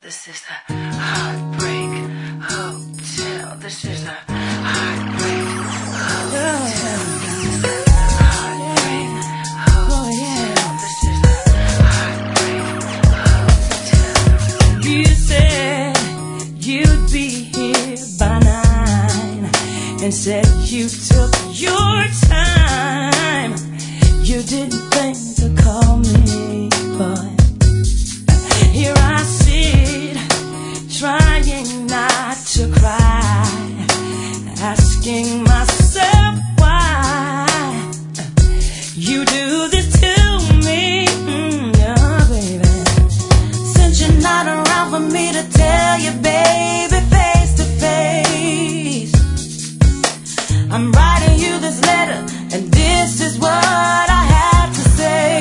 This is the Heartbreak Hotel. This is the Heartbreak Hotel. This is the Heartbreak Hotel. This is the Heartbreak Hotel. You said you'd be here by 9 and said you took your time. You didn't think to call me, but here I sit, trying not to cry, asking myself why you do this to me, oh baby. Since you're not around for me to tell you, baby, face to face, I'm writing you this letter, and this is what I have to say.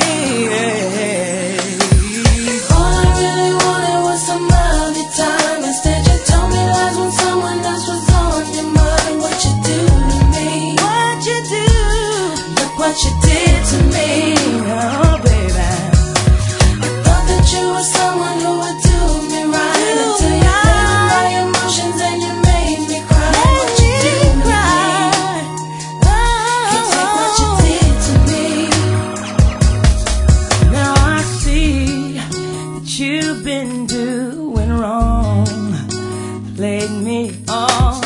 What you did to me, oh baby. I thought that you were someone who would do me right, until you played with my emotions and you made me cry. What you did to me, can't take what you did to me. Now I see that you've been doing wrong, played me all